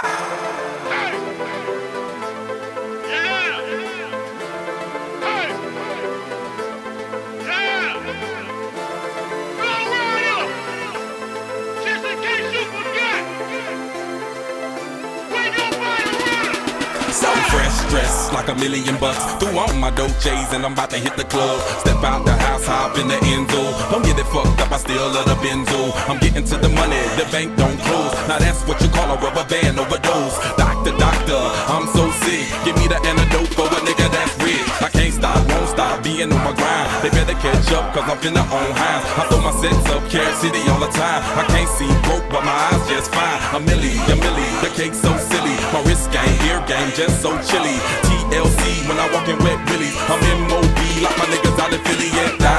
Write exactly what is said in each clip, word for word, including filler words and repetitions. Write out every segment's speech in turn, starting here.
Dressed like a million bucks. Threw on my Dolces and I'm about to hit the club. Step out the house, hop in the Enzo. Don't get it fucked up, I still love the benzo. I'm getting to the money, the bank don't close. Now that's what you call a rubber band overdose. Doctor, doctor, I'm so sick. Give me the antidote for a nigga that's rich. I can't stop, won't stop being on my grind. They better catch up, cause I'm finna own highs. I throw my sets up, Carrot City all the time. I can't see broke, but my eyes just fine. A milli, a milli, the cake's so silly. My wrist game, ear game, just so chilly. T L C when I walk in wet willies. I'm in M O B like my niggas out in Philly. And I,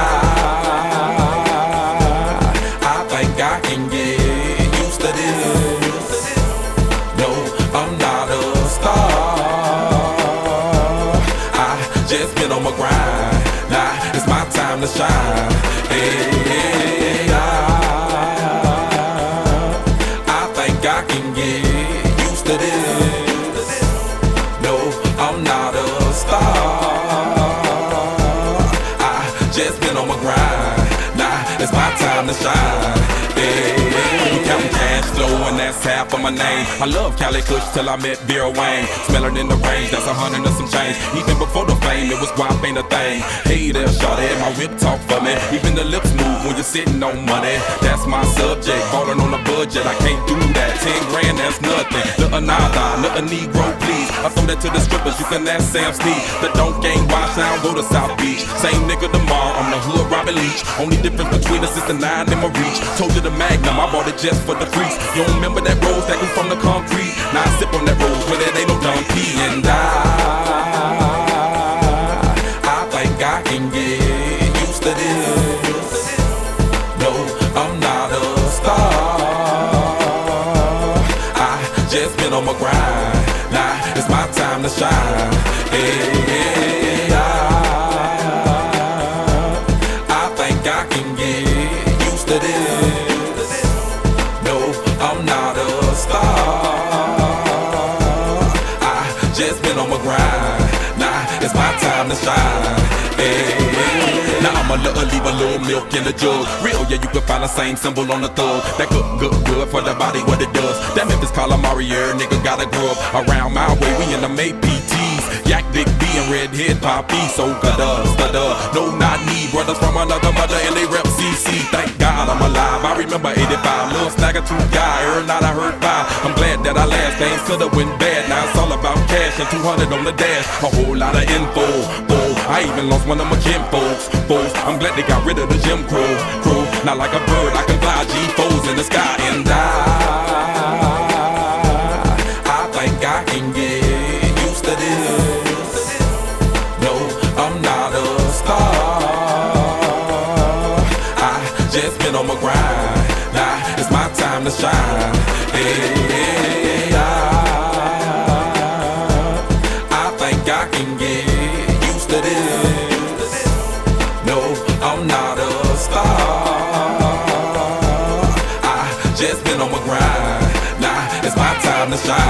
I think I can get used to this. No, I'm not a star. I just been on my grind. Now it's my time to shine. Hey, hey, I, I think I can get used to this. I'm not a star. I just been on my grind. Nah, it's my time to shine. Hey, hey, counting cash flow and that's half of my name. I love Cali Kush till I met Vera Wang. Smelling in the range, that's a hundred and some change. Even before the fame, it was guap ain't a thing. Hey there, shawty, my whip talk for me. Even the lips move when you're sitting on money. That's my subject, ballin' on a budget. I can't do that. Ten grand, that's nothing. The another, the Negro, please. I throw that to the strippers, you can ask Sam Steve. The don't game wash down, go to South Beach. Same nigga tomorrow, I'm the hood Robin Leach. Only difference between us is the nine in my reach. Told you the Magnum, I bought it just for the freaks. You don't remember that rose that grew from the concrete? Now I sip on that rose, but it ain't no dumb pee. And I, I think I can get used to this. No, I'm not a star. I just been on my grind. Now it's my time to shine. Hey, hey, I, I think I can get used to this. No, I'm not a star. I just been on my grind. Now it's my time to shine. Hey, hey. Now I'ma leave a little milk in the jug. Real, yeah, you can find the same symbol on the thug. That good, good, good for the body, what it does. That Memphis calamari, nigga gotta grow up around my way. We in the May P Ts, Yak Big B and Redhead Poppy. So gada, stada, no not me. Brothers from another mother and they rep C C. Thank God I'm alive. I remember eighty-five, little snagger two guy. Every night I heard five. I'm glad that I last. Things coulda went bad. Now it's all about cash and two hundred on the dash. A whole lot of info. Oh, I even lost one of my kin folks. Folks, I'm glad they got rid of the Jim Crow. Crow, not like a bird, I can fly G fours in the sky and die. I think I can get used to this. No, I'm not a star. I just been on my grind. Now it's my time to shine. Hey, hey, I, I think I can get used to this. No, I'm not a star. I just been on my grind. Now it's my time to shine.